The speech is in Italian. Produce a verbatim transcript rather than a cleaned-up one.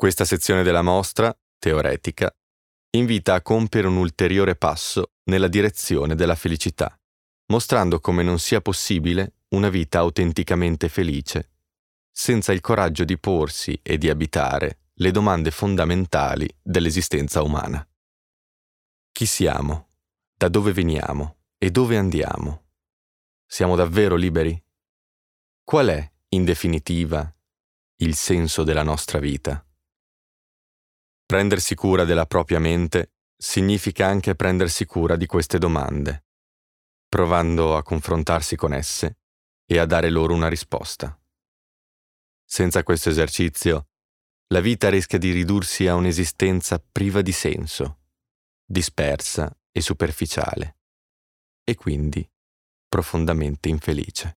Questa sezione della mostra, teoretica, invita a compiere un ulteriore passo nella direzione della felicità, mostrando come non sia possibile una vita autenticamente felice senza il coraggio di porsi e di abitare le domande fondamentali dell'esistenza umana. Chi siamo? Da dove veniamo? E dove andiamo? Siamo davvero liberi? Qual è, in definitiva, il senso della nostra vita? Prendersi cura della propria mente significa anche prendersi cura di queste domande, provando a confrontarsi con esse e a dare loro una risposta. Senza questo esercizio, la vita rischia di ridursi a un'esistenza priva di senso, dispersa e superficiale, e quindi profondamente infelice.